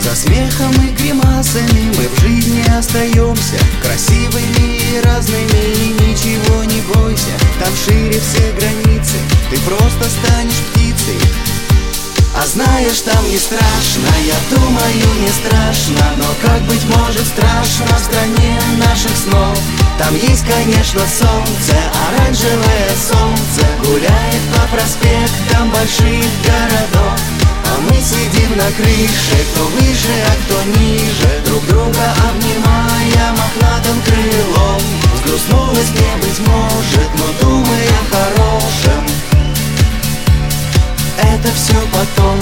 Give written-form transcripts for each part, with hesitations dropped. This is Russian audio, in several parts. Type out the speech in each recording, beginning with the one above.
За смехом и гримасами мы в жизни остаемся, красивыми и разными, и ничего не бойся. Там шире все границы, ты просто станешь птицей. А знаешь, там не страшно, я думаю, не страшно. Но как быть может страшно в стране наших снов? Там есть, конечно, солнце, оранжевое солнце гуляет по проспектам больших городов. А мы сидим на крыше, кто выше, а кто ниже, друг друга обнимая мохнатым крылом. Взгрустнулось мне, быть может, но думая о хорошем, это все потом.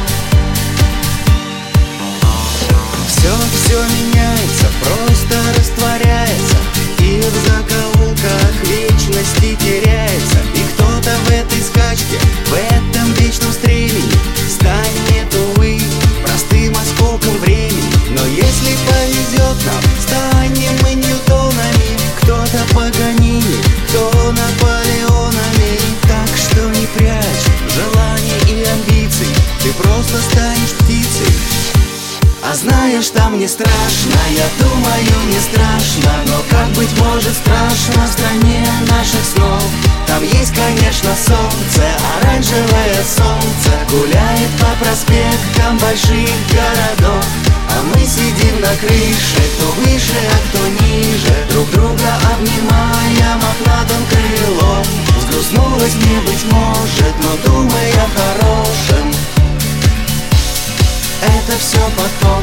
Все меняется, просто растворяется, и в закоулках вечности теряется. И кто-то в этой скачке, в этом вечном стремени станет, увы, простым осколком времени. Но если повезет нам, станем мы Ньютонами, кто-то Паганини, кто Наполеонами. Так что не прячь желаний и амбиций, ты просто станешь птицей. А знаешь, там не страшно, я думаю, не страшно. Но как быть может страшно в стране наших снов? Там есть, конечно, солнце, оранжевое солнце гуляет по проспектам больших городов. А мы сидим на крыше, кто выше, а кто ниже, друг друга обнимая мохнатым крылом. Взгрустнулось мне, быть может, но думай о хорошем, это все потом.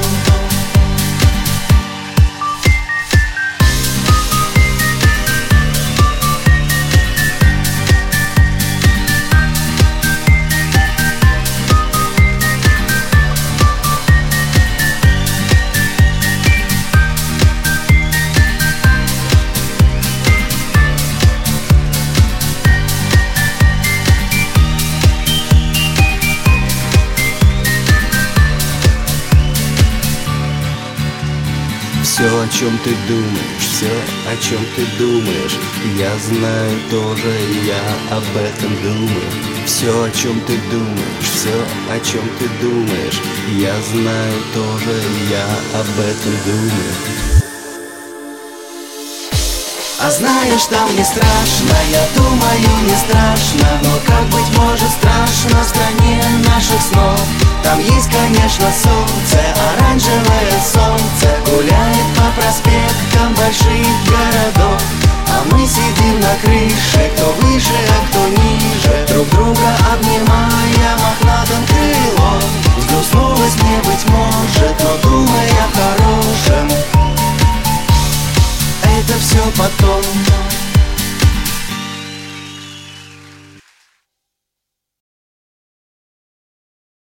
Все, о чем ты думаешь, все, о чем ты думаешь, я знаю тоже, я об этом думаю. Все, о чем ты думаешь, все, о чем ты думаешь, я знаю тоже, я об этом думаю. А знаешь, там не страшно, я думаю, не страшно. Но как быть может страшно в стране наших снов? Там есть, конечно, солнце, оранжевое солнце гуляет по проспектам больших городов. А мы сидим на крыше,